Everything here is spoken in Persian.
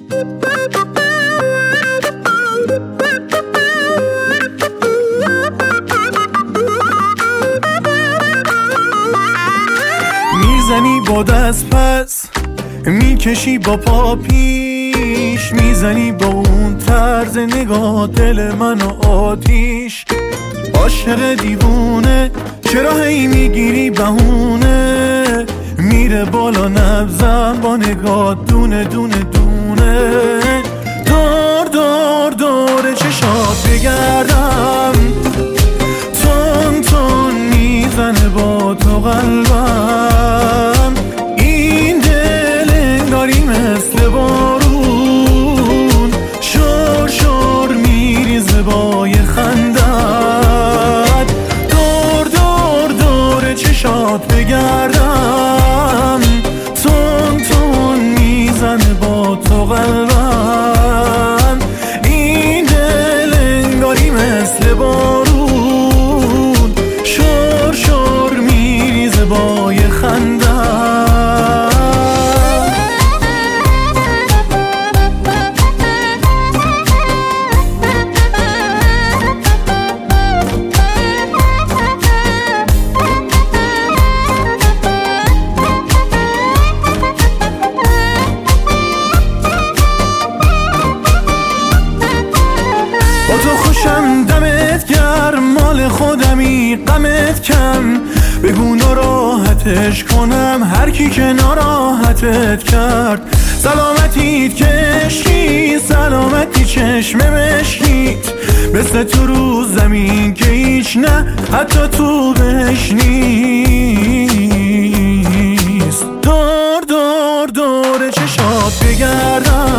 میزنی با دست پس، میکشی با پا پیش، میزنی با اون طرز نگاه دل منو آتیش. عاشق دیوونه چرا هی میگیری بهونه، میره بالا نبزم با نگاه دونه دونه دونه. دور دور دور چشات بگردم، تون تون میزنه با تو قلبم. این دل انگاری مثل بارون، شور شور میریزه با یه خندت. دور دور دور چشات بگردم، تون تون میزنه با تو قلبم. این دل انگاری مثل بارون، شور شور میریزه با یه خندت. با تو خوشم دمت گرم، مال خودمی غمت کم. بگو ناراحتش کنم هر کی که ناراحتت کرد. سلامتیت که عشقی، سلامتی چشم مشکیت. مثل تو رو زمین که هیچ نه، حتی تو بهش نیست. دور دور دور چشات بگردم،